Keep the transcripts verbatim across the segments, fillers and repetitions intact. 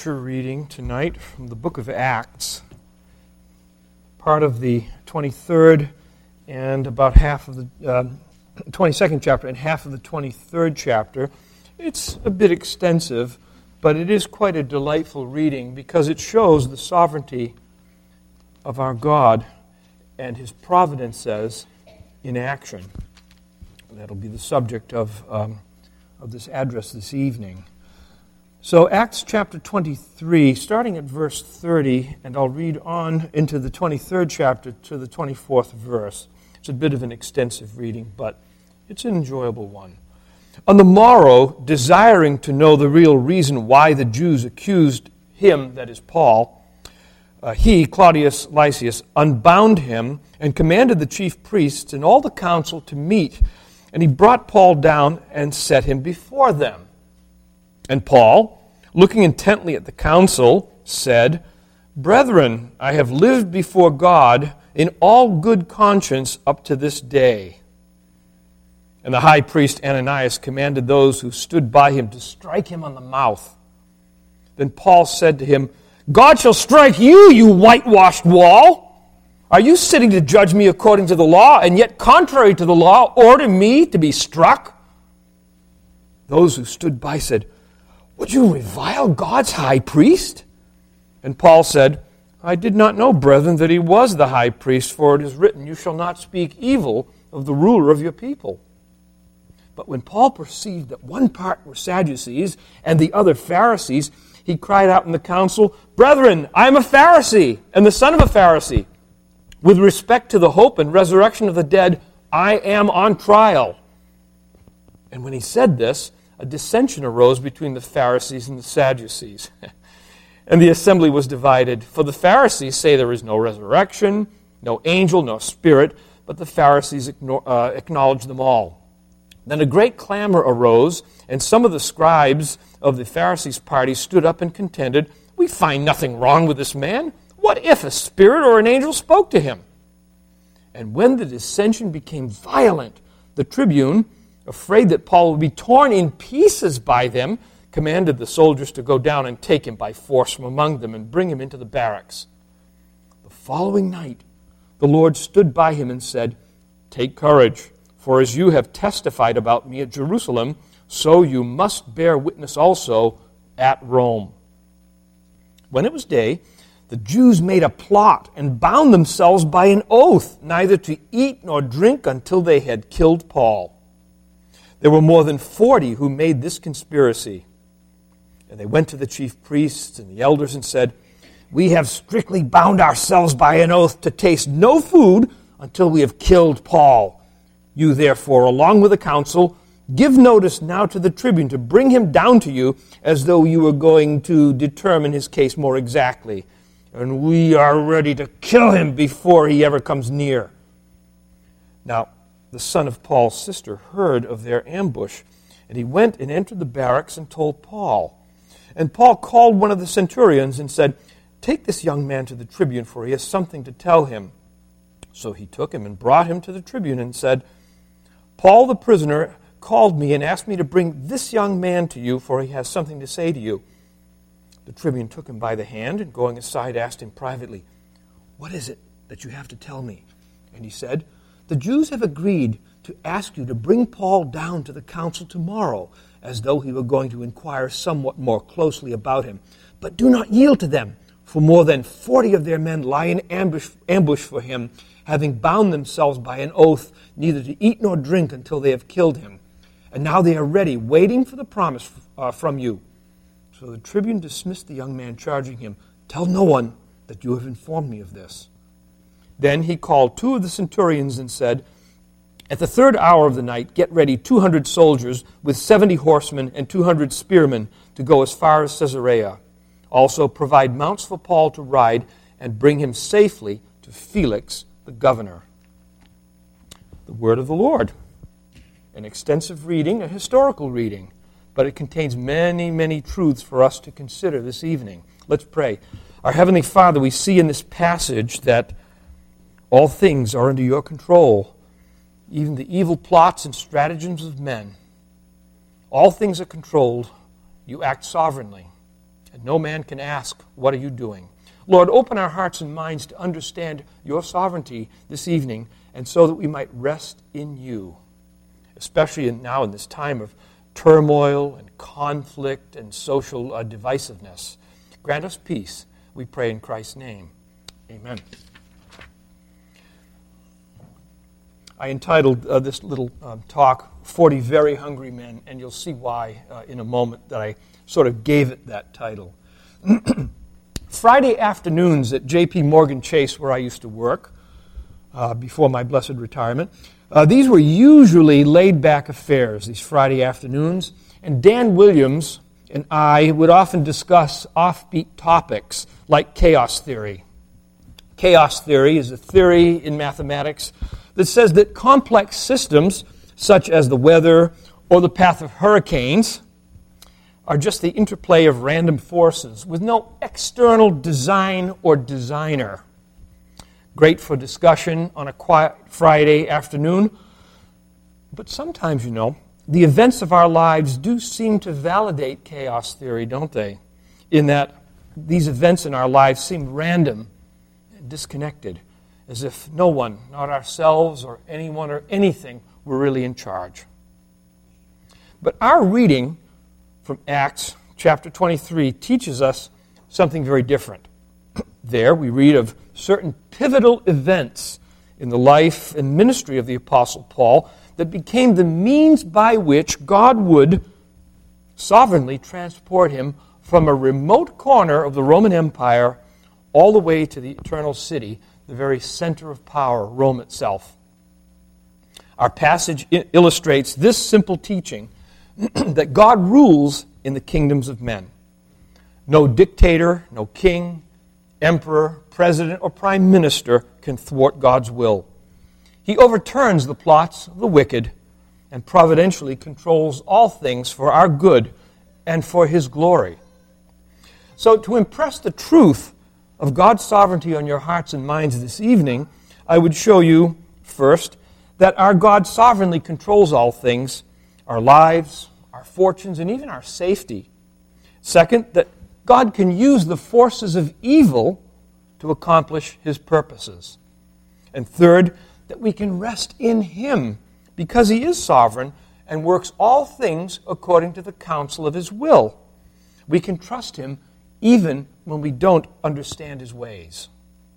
scripture reading tonight from the book of Acts, part of the twenty-third and about half of the uh, twenty-second chapter and half of the twenty-third chapter. It's a bit extensive, but it is quite a delightful reading because it shows the sovereignty of our God and His providences in action. That'll be the subject of, um, of this address this evening. So Acts chapter twenty-three, starting at verse thirty, and I'll read on into the twenty-third chapter to the twenty-fourth verse. It's a bit of an extensive reading, but it's an enjoyable one. On the morrow, desiring to know the real reason why the Jews accused him, that is Paul, uh, he, Claudius Lysias, unbound him and commanded the chief priests and all the council to meet. And he brought Paul down and set him before them. And Paul, looking intently at the council, said, "Brethren, I have lived before God in all good conscience up to this day." And the high priest Ananias commanded those who stood by him to strike him on the mouth. Then Paul said to him, "God shall strike you, you whitewashed wall! Are you sitting to judge me according to the law, and yet contrary to the law order me to be struck?" Those who stood by said, "Would you revile God's high priest?" And Paul said, "I did not know, brethren, that he was the high priest, for it is written, 'You shall not speak evil of the ruler of your people.'" But when Paul perceived that one part were Sadducees and the other Pharisees, he cried out in the council, "Brethren, I am a Pharisee, and the son of a Pharisee. With respect to the hope and resurrection of the dead, I am on trial." And when he said this, a dissension arose between the Pharisees and the Sadducees. And the assembly was divided. For the Pharisees say there is no resurrection, no angel, no spirit, but the Pharisees uh, acknowledge them all. Then a great clamor arose, and some of the scribes of the Pharisees' party stood up and contended, "We find nothing wrong with this man. What if a spirit or an angel spoke to him?" And when the dissension became violent, the tribune, afraid that Paul would be torn in pieces by them, commanded the soldiers to go down and take him by force from among them and bring him into the barracks. The following night, the Lord stood by him and said, "Take courage, for as you have testified about me at Jerusalem, so you must bear witness also at Rome." When it was day, the Jews made a plot and bound themselves by an oath, neither to eat nor drink until they had killed Paul. There were more than forty who made this conspiracy. And they went to the chief priests and the elders and said, "We have strictly bound ourselves by an oath to taste no food until we have killed Paul. You therefore, along with the council, give notice now to the tribune to bring him down to you as though you were going to determine his case more exactly. And we are ready to kill him before he ever comes near." Now, the son of Paul's sister heard of their ambush, and he went and entered the barracks and told Paul. And Paul called one of the centurions and said, "Take this young man to the tribune, for he has something to tell him." So he took him and brought him to the tribune and said, "Paul the prisoner called me and asked me to bring this young man to you, for he has something to say to you." The tribune took him by the hand and going aside asked him privately, "What is it that you have to tell me?" And he said, "The Jews have agreed to ask you to bring Paul down to the council tomorrow, as though he were going to inquire somewhat more closely about him. But do not yield to them, for more than forty of their men lie in ambush, ambush for him, having bound themselves by an oath neither to eat nor drink until they have killed him. And now they are ready, waiting for the promise uh, from you." So the tribune dismissed the young man, charging him, "Tell no one that you have informed me of this." Then he called two of the centurions and said, "At the third hour of the night, get ready two hundred soldiers with seventy horsemen and two hundred spearmen to go as far as Caesarea. Also provide mounts for Paul to ride and bring him safely to Felix the governor." The word of the Lord. An extensive reading, a historical reading, but it contains many, many truths for us to consider this evening. Let's pray. Our Heavenly Father, we see in this passage that all things are under your control, even the evil plots and stratagems of men. All things are controlled. You act sovereignly. and no man can ask, what are you doing? Lord, open our hearts and minds to understand your sovereignty this evening, and so that we might rest in you, especially in, now in this time of turmoil and conflict and social uh, divisiveness. Grant us peace, we pray in Christ's name. Amen. I entitled uh, this little uh, talk, forty Very Hungry Men, and you'll see why uh, in a moment that I sort of gave it that title. Friday afternoons at J P Morgan Chase, where I used to work uh, before my blessed retirement, uh, these were usually laid-back affairs, these Friday afternoons, and Dan Williams and I would often discuss offbeat topics like chaos theory. Chaos theory is a theory in mathematics that says that complex systems, such as the weather or the path of hurricanes, are just the interplay of random forces with no external design or designer. Great for discussion on a quiet Friday afternoon. But sometimes, you know, the events of our lives do seem to validate chaos theory, don't they? In that these events in our lives seem random and disconnected, as if no one, not ourselves or anyone or anything, were really in charge. But our reading from Acts chapter twenty-three teaches us something very different. There we read of certain pivotal events in the life and ministry of the Apostle Paul that became the means by which God would sovereignly transport him from a remote corner of the Roman Empire all the way to the eternal city, the very center of power, Rome itself. Our passage illustrates this simple teaching that God rules in the kingdoms of men. No dictator, no king, emperor, president, or prime minister can thwart God's will. He overturns the plots of the wicked and providentially controls all things for our good and for His glory. So, to impress the truth of God's sovereignty on your hearts and minds this evening, I would show you, first, that our God sovereignly controls all things, our lives, our fortunes, and even our safety. Second, that God can use the forces of evil to accomplish His purposes. And third, that we can rest in Him because He is sovereign and works all things according to the counsel of His will. We can trust Him even when we don't understand His ways.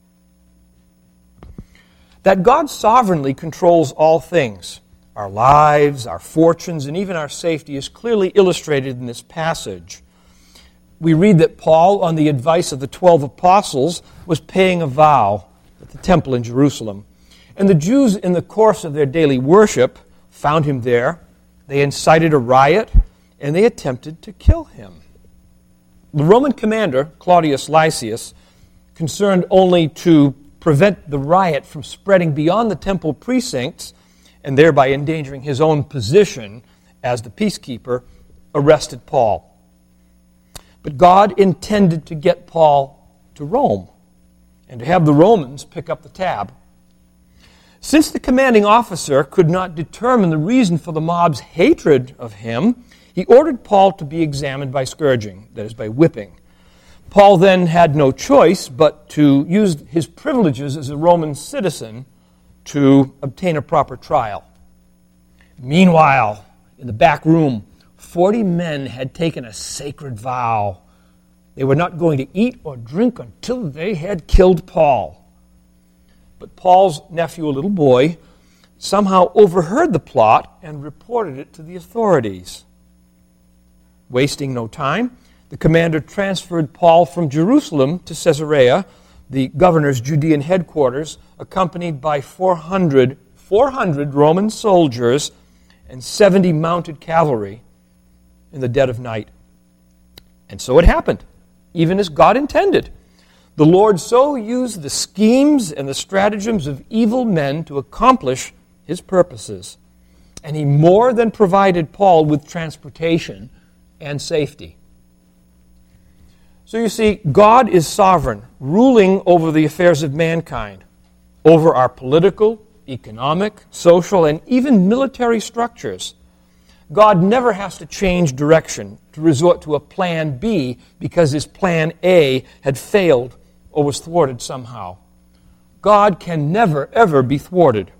That God sovereignly controls all things, our lives, our fortunes, and even our safety, is clearly illustrated in this passage. We read that Paul, on the advice of the twelve apostles, was paying a vow at the temple in Jerusalem. And the Jews, in the course of their daily worship, found him there. They incited a riot, and they attempted to kill him. The Roman commander, Claudius Lysias, concerned only to prevent the riot from spreading beyond the temple precincts, and thereby endangering his own position as the peacekeeper, arrested Paul. But God intended to get Paul to Rome and to have the Romans pick up the tab. Since the commanding officer could not determine the reason for the mob's hatred of him, he ordered Paul to be examined by scourging, that is, by whipping. Paul then had no choice but to use his privileges as a Roman citizen to obtain a proper trial. Meanwhile, in the back room, forty men had taken a sacred vow. They were not going to eat or drink until they had killed Paul. But Paul's nephew, a little boy, somehow overheard the plot and reported it to the authorities. Wasting no time, the commander transferred Paul from Jerusalem to Caesarea, the governor's Judean headquarters, accompanied by four hundred, four hundred Roman soldiers and seventy mounted cavalry in the dead of night. And so it happened, even as God intended. The Lord so used the schemes and the stratagems of evil men to accomplish His purposes. And He more than provided Paul with transportation and safety. So you see, God is sovereign, ruling over the affairs of mankind, over our political, economic, social, and even military structures. God never has to change direction to resort to a plan B because his plan A had failed or was thwarted somehow. God can never, ever be thwarted.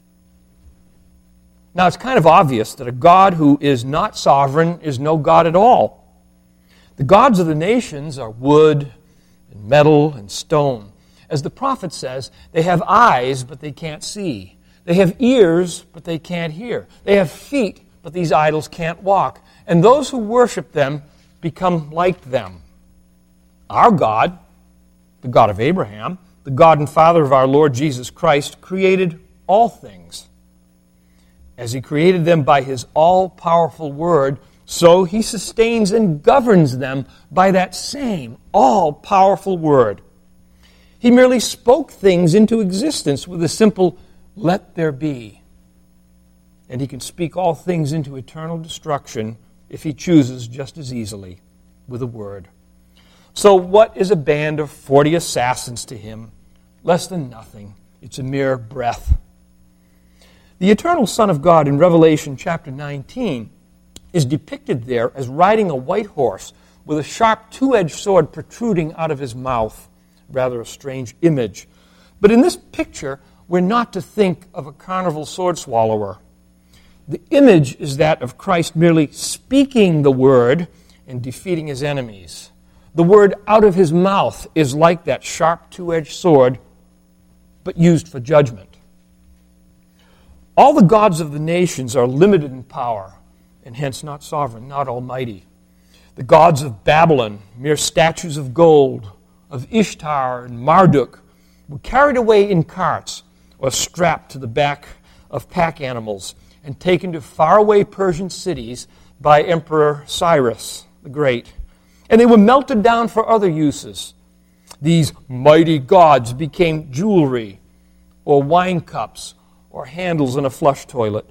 Now, it's kind of obvious that a God who is not sovereign is no God at all. The gods of the nations are wood and metal and stone. As the prophet says, they have eyes, but they can't see. They have ears, but they can't hear. They have feet, but these idols can't walk. And those who worship them become like them. Our God, the God of Abraham, the God and Father of our Lord Jesus Christ, created all things. As he created them by his all-powerful word, so he sustains and governs them by that same all-powerful word. He merely spoke things into existence with a simple, "Let there be." And he can speak all things into eternal destruction if he chooses just as easily with a word. So what is a band of forty assassins to him? Less than nothing. It's a mere breath. The eternal Son of God in Revelation chapter nineteen is depicted there as riding a white horse with a sharp two-edged sword protruding out of his mouth. Rather a strange image. But in this picture, we're not to think of a carnival sword swallower. The image is that of Christ merely speaking the word and defeating his enemies. The word out of his mouth is like that sharp two-edged sword, but used for judgment. All the gods of the nations are limited in power, and hence not sovereign, not almighty. The gods of Babylon, mere statues of gold, of Ishtar and Marduk, were carried away in carts or strapped to the back of pack animals and taken to faraway Persian cities by Emperor Cyrus the Great. And they were melted down for other uses. These mighty gods became jewelry or wine cups or handles in a flush toilet.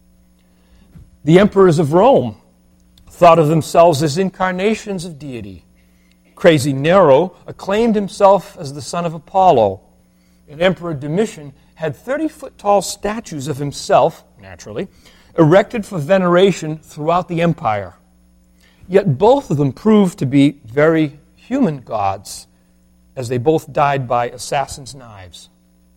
The emperors of Rome thought of themselves as incarnations of deity. Crazy Nero acclaimed himself as the son of Apollo. And Emperor Domitian had thirty-foot-tall statues of himself, naturally, erected for veneration throughout the empire. Yet both of them proved to be very human gods, as they both died by assassins' knives.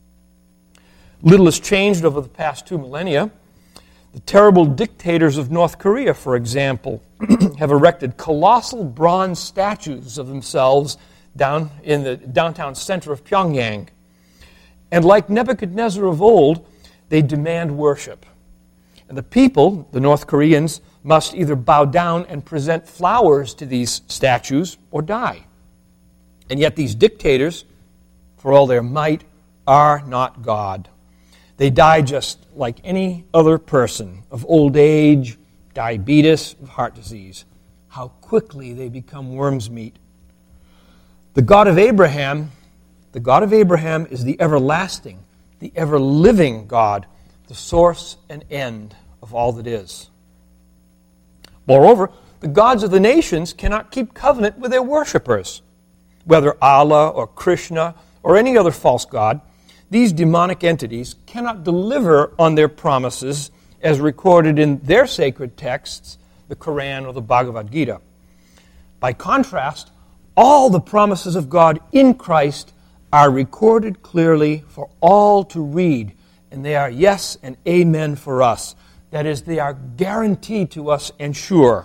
Little has changed over the past two millennia. The terrible dictators of North Korea, for example, have erected colossal bronze statues of themselves down in the downtown center of Pyongyang. And like Nebuchadnezzar of old, they demand worship. And the people, the North Koreans, must either bow down and present flowers to these statues or die. And yet these dictators, for all their might, are not God. They die just like any other person, of old age, diabetes, of heart disease. How quickly they become worm's meat. The God of Abraham, the God of Abraham is the everlasting, the ever-living God, the source and end of all that is. Moreover, the gods of the nations cannot keep covenant with their worshippers. Whether Allah or Krishna or any other false god, these demonic entities cannot deliver on their promises as recorded in their sacred texts, the Quran or the Bhagavad Gita. By contrast, all the promises of God in Christ are recorded clearly for all to read, and they are yes and amen for us. That is, they are guaranteed to us and sure.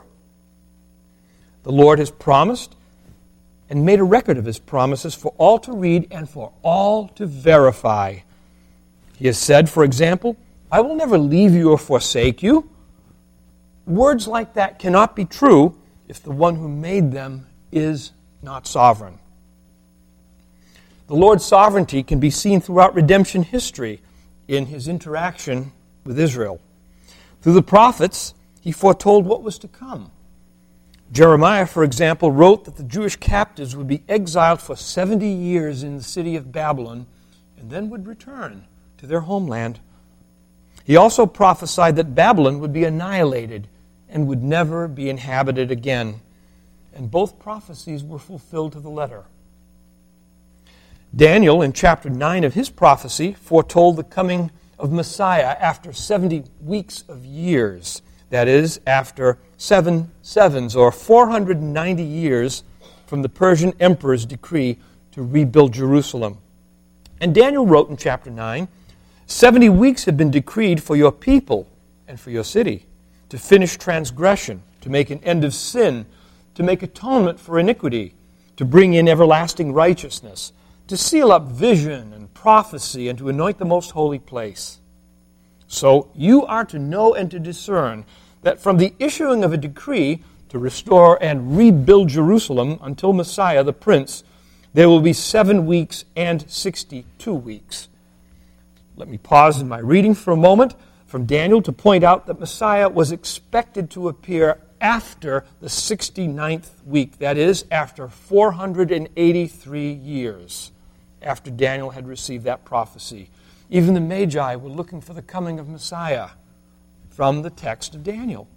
The Lord has promised and made a record of his promises for all to read and for all to verify. He has said, for example, "I will never leave you or forsake you." Words like that cannot be true if the one who made them is not sovereign. The Lord's sovereignty can be seen throughout redemption history in his interaction with Israel. Through the prophets, he foretold what was to come. Jeremiah, for example, wrote that the Jewish captives would be exiled for seventy years in the city of Babylon and then would return to their homeland. He also prophesied that Babylon would be annihilated and would never be inhabited again. And both prophecies were fulfilled to the letter. Daniel, in chapter nine of his prophecy, foretold the coming of Messiah after seventy weeks of years. That is, after seven sevens, or four hundred ninety years from the Persian emperor's decree to rebuild Jerusalem. And Daniel wrote in chapter nine, seventy weeks have been decreed for your people and for your city, to finish transgression, to make an end of sin, to make atonement for iniquity, to bring in everlasting righteousness, to seal up vision and prophecy, and to anoint the most holy place. So you are to know and to discern that from the issuing of a decree to restore and rebuild Jerusalem until Messiah the Prince, there will be seven weeks and sixty-two weeks. Let me pause in my reading for a moment from Daniel to point out that Messiah was expected to appear after the sixty-ninth week, that is, after four hundred eighty-three years after Daniel had received that prophecy. Even the Magi were looking for the coming of Messiah from the text of Daniel.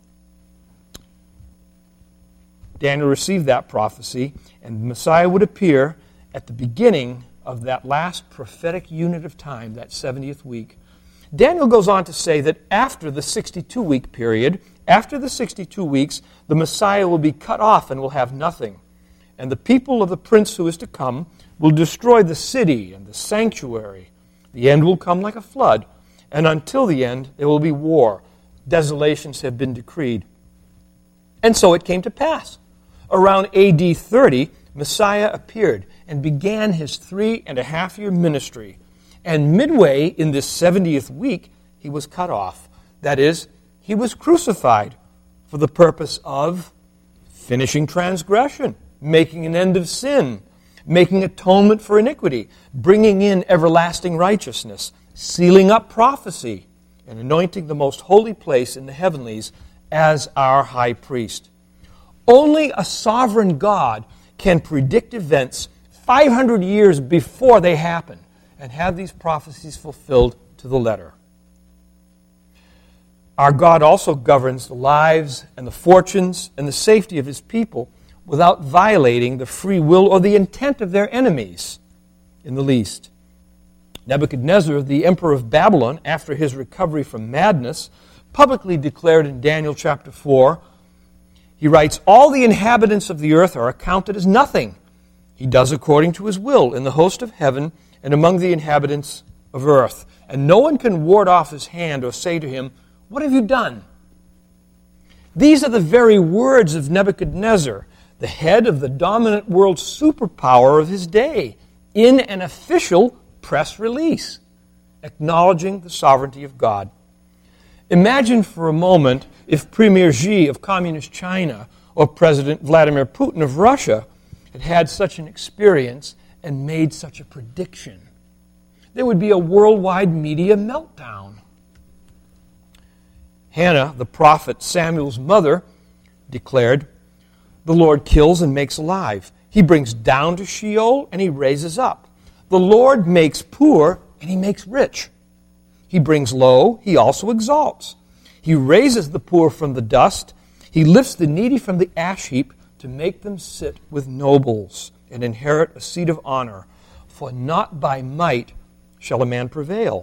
Daniel received that prophecy, and Messiah would appear at the beginning of that last prophetic unit of time, that seventieth week. Daniel goes on to say that after the sixty-two week period, after the sixty-two weeks, the Messiah will be cut off and will have nothing. And the people of the prince who is to come will destroy the city and the sanctuary. The end will come like a flood, and until the end there will be war. Desolations have been decreed. And so it came to pass. Around A D thirty, Messiah appeared and began his three and a half year ministry. And midway in this seventieth week, he was cut off. That is, he was crucified for the purpose of finishing transgression, making an end of sin, making atonement for iniquity, bringing in everlasting righteousness, sealing up prophecy, and anointing the most holy place in the heavenlies as our high priest. Only a sovereign God can predict events five hundred years before they happen and have these prophecies fulfilled to the letter. Our God also governs the lives and the fortunes and the safety of his people without violating the free will or the intent of their enemies in the least. Nebuchadnezzar, the emperor of Babylon, after his recovery from madness, publicly declared in Daniel chapter four, he writes, "All the inhabitants of the earth are accounted as nothing. He does according to his will in the host of heaven and among the inhabitants of earth. And no one can ward off his hand or say to him, 'What have you done?'" These are the very words of Nebuchadnezzar, the head of the dominant world superpower of his day, in an official press release, acknowledging the sovereignty of God. Imagine for a moment if Premier Xi of Communist China or President Vladimir Putin of Russia had had such an experience and made such a prediction. There would be a worldwide media meltdown. Hannah, the prophet Samuel's mother, declared, "The Lord kills and makes alive. He brings down to Sheol and he raises up. The Lord makes poor and he makes rich. He brings low, he also exalts. He raises the poor from the dust. He lifts the needy from the ash heap to make them sit with nobles and inherit a seat of honor. For not by might shall a man prevail."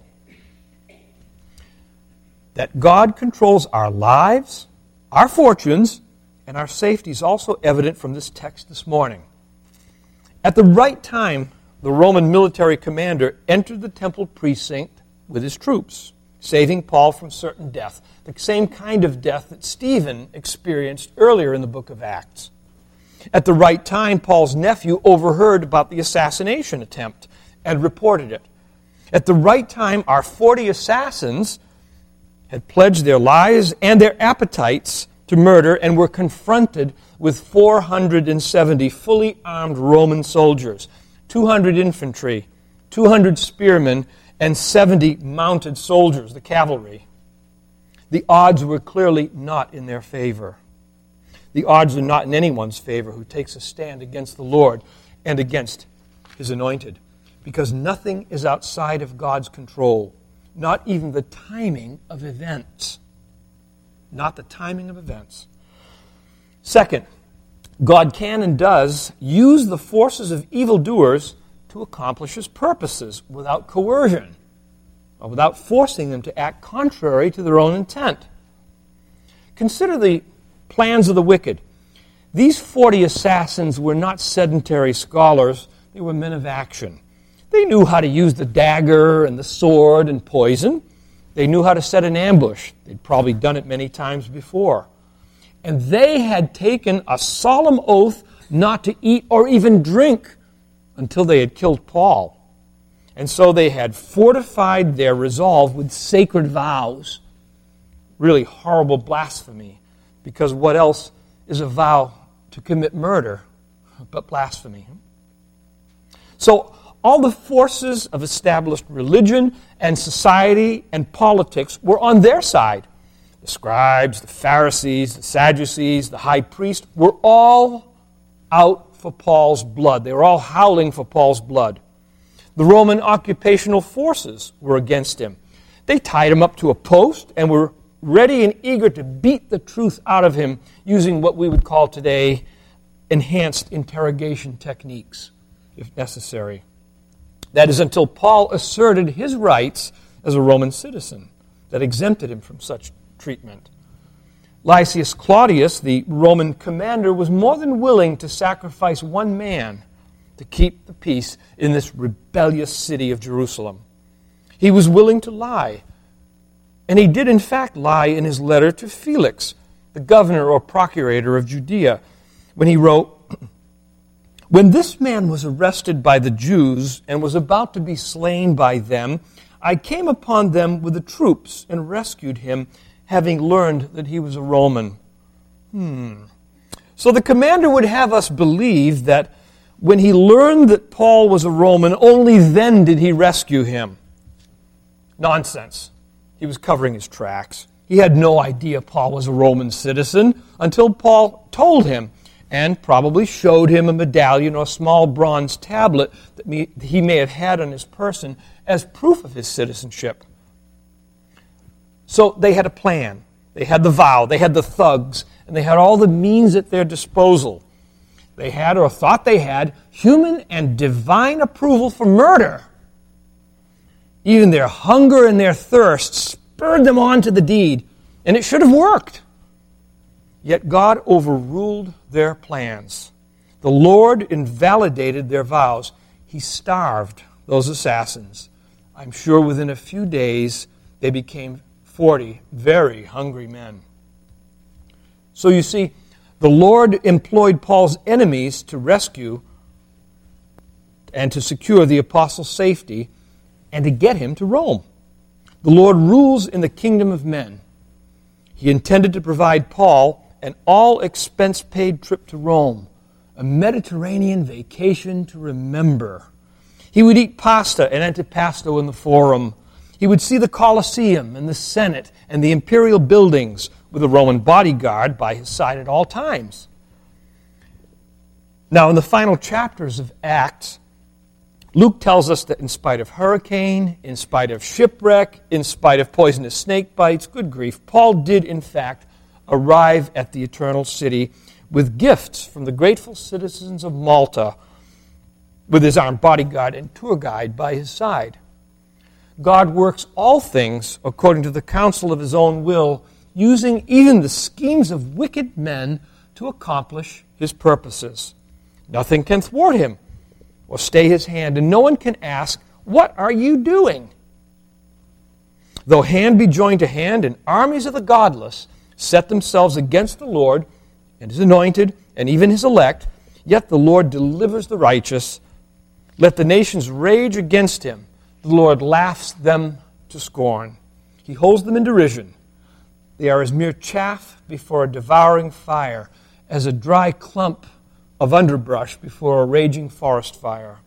That God controls our lives, our fortunes, and our safety is also evident from this text this morning. At the right time, the Roman military commander entered the temple precinct with his troops, saving Paul from certain death, the same kind of death that Stephen experienced earlier in the book of Acts. At the right time, Paul's nephew overheard about the assassination attempt and reported it. At the right time, our forty assassins had pledged their lives and their appetites to murder and were confronted with four hundred seventy fully armed Roman soldiers, two hundred infantry, two hundred spearmen, and seventy mounted soldiers, the cavalry. The odds were clearly not in their favor. The odds are not in anyone's favor who takes a stand against the Lord and against his anointed, because nothing is outside of God's control, not even the timing of events. Not the timing of events. Second, God can and does use the forces of evildoers to accomplish his purposes without coercion, or without forcing them to act contrary to their own intent. Consider the plans of the wicked. These forty assassins were not sedentary scholars. They were men of action. They knew how to use the dagger and the sword and poison. They knew how to set an ambush. They'd probably done it many times before. And they had taken a solemn oath not to eat or even drink until they had killed Paul. And so they had fortified their resolve with sacred vows. Really horrible blasphemy, because what else is a vow to commit murder but blasphemy? So all the forces of established religion and society and politics were on their side. The scribes, the Pharisees, the Sadducees, the high priest were all out for Paul's blood. They were all howling for Paul's blood. The Roman occupational forces were against him. They tied him up to a post and were ready and eager to beat the truth out of him using what we would call today enhanced interrogation techniques, if necessary. That is, until Paul asserted his rights as a Roman citizen that exempted him from such treatment. Lysias Claudius, the Roman commander, was more than willing to sacrifice one man to keep the peace in this rebellious city of Jerusalem. He was willing to lie. And he did in fact lie in his letter to Felix, the governor or procurator of Judea, when he wrote, "When this man was arrested by the Jews and was about to be slain by them, I came upon them with the troops and rescued him, having learned that he was a Roman." Hmm. So the commander would have us believe that when he learned that Paul was a Roman, only then did he rescue him. Nonsense. He was covering his tracks. He had no idea Paul was a Roman citizen until Paul told him and probably showed him a medallion or a small bronze tablet that he may have had on his person as proof of his citizenship. So they had a plan. They had the vow. They had the thugs. And they had all the means at their disposal. They had, or thought they had, human and divine approval for murder. Even their hunger and their thirst spurred them on to the deed, and it should have worked. Yet God overruled their plans. The Lord invalidated their vows. He starved those assassins. I'm sure within a few days they became forty very hungry men. So you see, the Lord employed Paul's enemies to rescue and to secure the apostle's safety and to get him to Rome. The Lord rules in the kingdom of men. He intended to provide Paul an all-expense-paid trip to Rome, a Mediterranean vacation to remember. He would eat pasta and antipasto in the Forum. He would see the Colosseum and the Senate and the imperial buildings with a Roman bodyguard by his side at all times. Now, in the final chapters of Acts, Luke tells us that in spite of hurricane, in spite of shipwreck, in spite of poisonous snake bites, good grief, Paul did, in fact, arrive at the eternal city with gifts from the grateful citizens of Malta, with his armed bodyguard and tour guide by his side. God works all things according to the counsel of his own will, using even the schemes of wicked men to accomplish his purposes. Nothing can thwart him or stay his hand, and no one can ask, "What are you doing?" Though hand be joined to hand, and armies of the godless set themselves against the Lord and his anointed and even his elect, yet the Lord delivers the righteous. Let the nations rage against him. The Lord laughs them to scorn. He holds them in derision. They are as mere chaff before a devouring fire, as a dry clump of underbrush before a raging forest fire.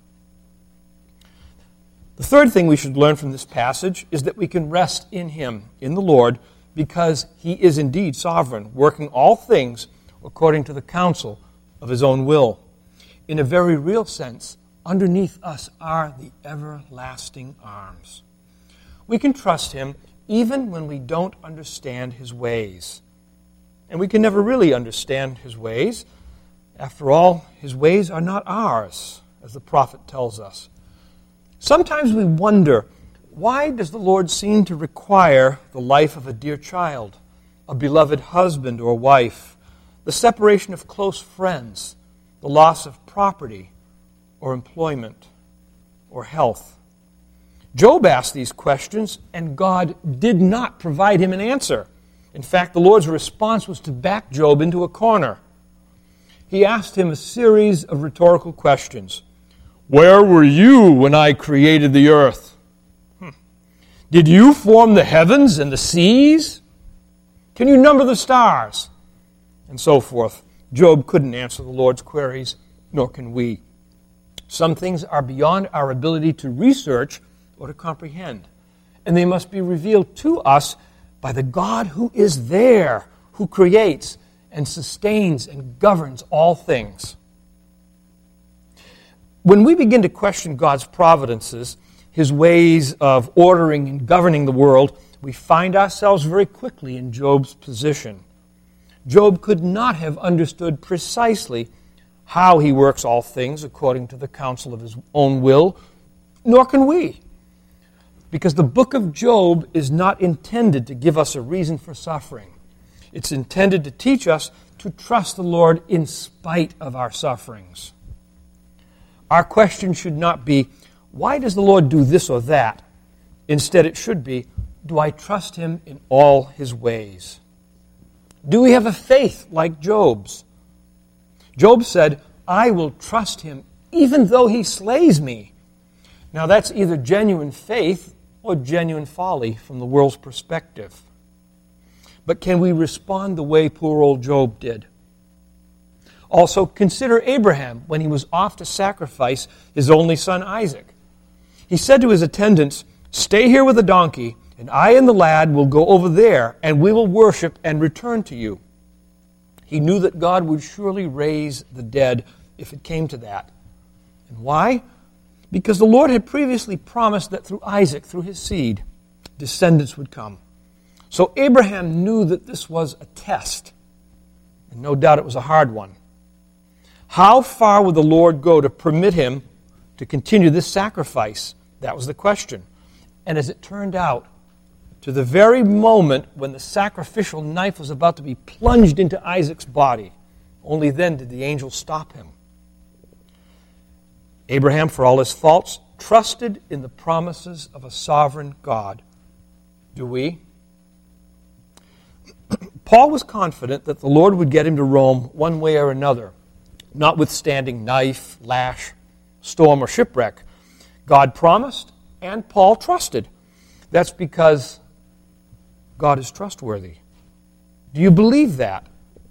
The third thing we should learn from this passage is that we can rest in him, in the Lord, because he is indeed sovereign, working all things according to the counsel of his own will. In a very real sense, underneath us are the everlasting arms. We can trust him even when we don't understand his ways. And we can never really understand his ways. After all, his ways are not ours, as the prophet tells us. Sometimes we wonder, why does the Lord seem to require the life of a dear child? a beloved husband or wife, the separation of close friends, the loss of property or employment or health. Job asked these questions, and God did not provide him an answer. In fact, the Lord's response was to back Job into a corner. He asked him a series of rhetorical questions. Where were you when I created the earth? Hmm. Did you form the heavens and the seas? Can you number the stars? And so forth. Job couldn't answer the Lord's queries, nor can we. Some things are beyond our ability to research or to comprehend, and they must be revealed to us by the God who is there, who creates and sustains and governs all things. When we begin to question God's providences, His ways of ordering and governing the world, we find ourselves very quickly in Job's position. Job could not have understood precisely how He works all things according to the counsel of His own will, nor can we. Because the book of Job is not intended to give us a reason for suffering. It's intended to teach us to trust the Lord in spite of our sufferings. Our question should not be, why does the Lord do this or that? Instead, it should be, do I trust Him in all His ways? Do we have a faith like Job's? Job said, I will trust Him even though He slays me. Now that's either genuine faith or genuine folly from the world's perspective. But can we respond the way poor old Job did? Also, consider Abraham when he was off to sacrifice his only son Isaac. He said to his attendants, stay here with the donkey, and I and the lad will go over there, and we will worship and return to you. He knew that God would surely raise the dead if it came to that. And why? Because the Lord had previously promised that through Isaac, through his seed, descendants would come. So Abraham knew that this was a test, and no doubt it was a hard one. How far would the Lord go to permit him to continue this sacrifice? That was the question. And as it turned out, to the very moment when the sacrificial knife was about to be plunged into Isaac's body, only then did the angel stop him. Abraham, for all his faults, trusted in the promises of a sovereign God. Do we? Paul was confident that the Lord would get him to Rome one way or another, notwithstanding knife, lash, storm, or shipwreck. God promised, and Paul trusted. That's because God is trustworthy. Do you believe that?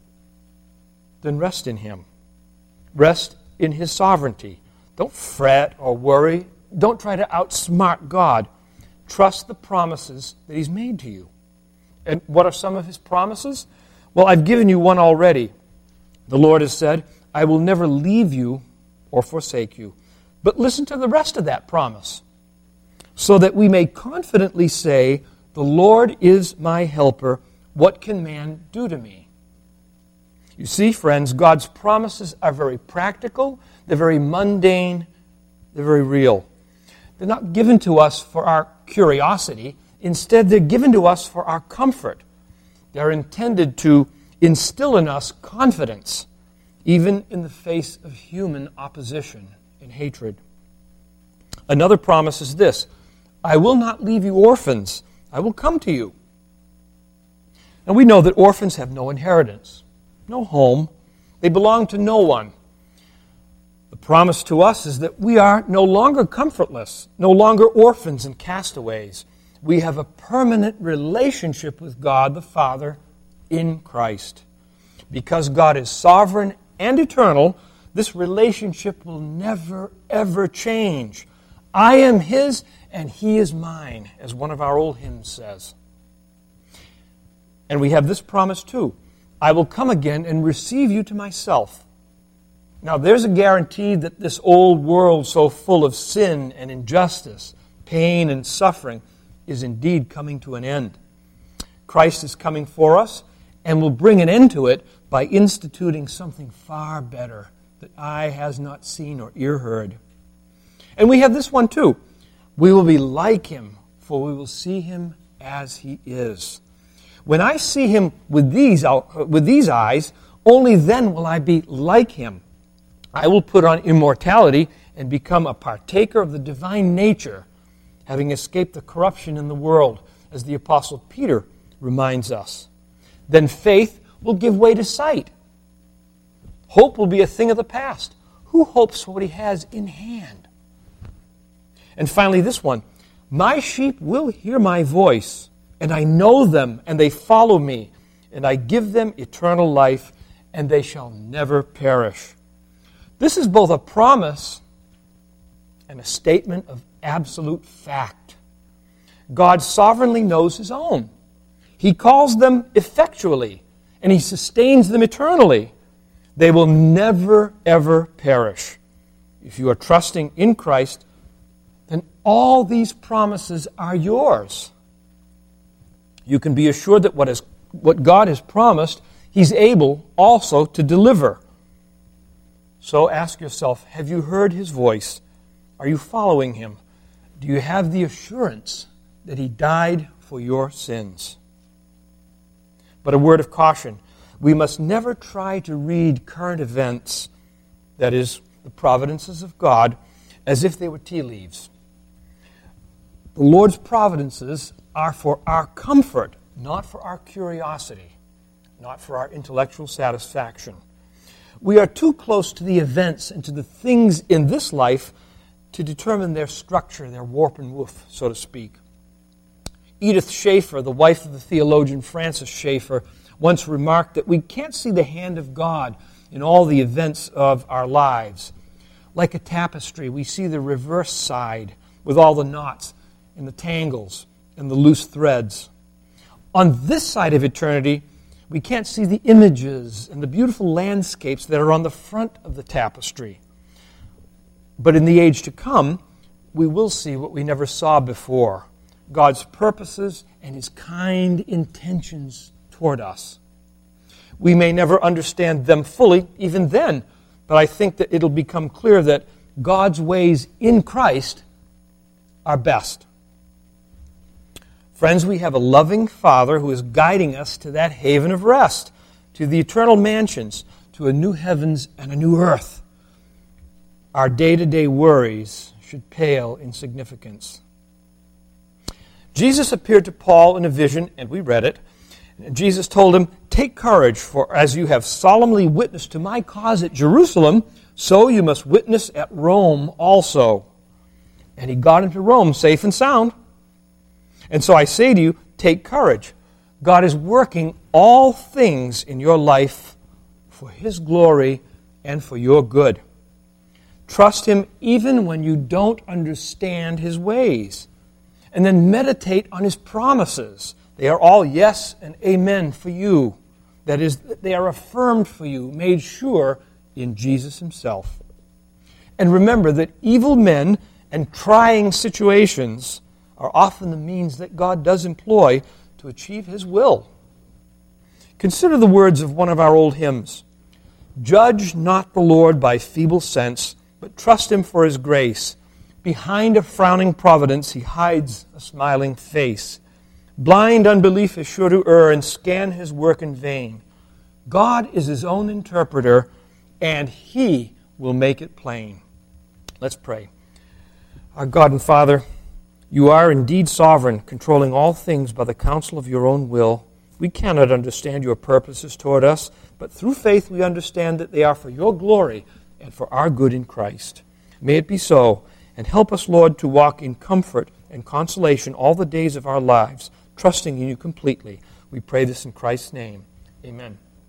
Then rest in Him. Rest in His sovereignty. Don't fret or worry. Don't try to outsmart God. Trust the promises that He's made to you. And what are some of His promises? Well, I've given you one already. The Lord has said, I will never leave you or forsake you. But listen to the rest of that promise. So that we may confidently say, the Lord is my helper. What can man do to me? You see, friends, God's promises are very practical. They're very mundane. They're very real. They're not given to us for our curiosity. Instead, they're given to us for our comfort. They're intended to instill in us confidence, even in the face of human opposition and hatred. Another promise is this: I will not leave you orphans. I will come to you. And we know that orphans have no inheritance, no home. They belong to no one. The promise to us is that we are no longer comfortless, no longer orphans and castaways. We have a permanent relationship with God the Father in Christ. Because God is sovereign and eternal, this relationship will never, ever change. I am His and He is mine, as one of our old hymns says. And we have this promise too: I will come again and receive you to myself. Now there's a guarantee that this old world so full of sin and injustice, pain and suffering, is indeed coming to an end. Christ is coming for us and will bring an end to it by instituting something far better that eye has not seen or ear heard. And we have this one too: we will be like Him, for we will see Him as He is. When I see him with these, with these eyes, only then will I be like him. I will put on immortality and become a partaker of the divine nature, having escaped the corruption in the world, as the Apostle Peter reminds us. Then faith will give way to sight. Hope will be a thing of the past. Who hopes for what he has in hand? And finally, this one. My sheep will hear my voice, and I know them, and they follow me, and I give them eternal life, and they shall never perish. This is both a promise and a statement of absolute fact. God sovereignly knows his own. He calls them effectually, and he sustains them eternally. They will never, ever perish. If you are trusting in Christ, then all these promises are yours. You can be assured that what is what God has promised, he's able also to deliver. So ask yourself, have you heard his voice? Are you following him? Do you have the assurance that he died for your sins? But a word of caution. We must never try to read current events, that is, the providences of God, as if they were tea leaves. The Lord's providences are for our comfort, not for our curiosity, not for our intellectual satisfaction. We are too close to the events and to the things in this life to determine their structure, their warp and woof, so to speak. Edith Schaeffer, the wife of the theologian Francis Schaeffer, once remarked that we can't see the hand of God in all the events of our lives. Like a tapestry, we see the reverse side with all the knots and the tangles and the loose threads. On this side of eternity, we can't see the images and the beautiful landscapes that are on the front of the tapestry. But in the age to come, we will see what we never saw before, God's purposes and his kind intentions toward us. We may never understand them fully, even then, but I think that it'll become clear that God's ways in Christ are best. Friends, we have a loving Father who is guiding us to that haven of rest, to the eternal mansions, to a new heavens and a new earth. Our day-to-day worries should pale in significance. Jesus appeared to Paul in a vision, and we read it. Jesus told him, "Take courage, for as you have solemnly witnessed to my cause at Jerusalem, so you must witness at Rome also." And he got into Rome safe and sound. And so I say to you, take courage. God is working all things in your life for his glory and for your good. Trust him even when you don't understand his ways. And then meditate on his promises. They are all yes and amen for you. That is, they are affirmed for you, made sure in Jesus himself. And remember that evil men and trying situations are often the means that God does employ to achieve his will. Consider the words of one of our old hymns. "Judge not the Lord by feeble sense, but trust him for his grace. Behind a frowning providence he hides a smiling face. Blind unbelief is sure to err and scan his work in vain. God is his own interpreter, and he will make it plain." Let's pray. Our God and Father, you are indeed sovereign, controlling all things by the counsel of your own will. We cannot understand your purposes toward us, but through faith we understand that they are for your glory and for our good in Christ. May it be so, and help us, Lord, to walk in comfort and consolation all the days of our lives, trusting in you completely. We pray this in Christ's name. Amen.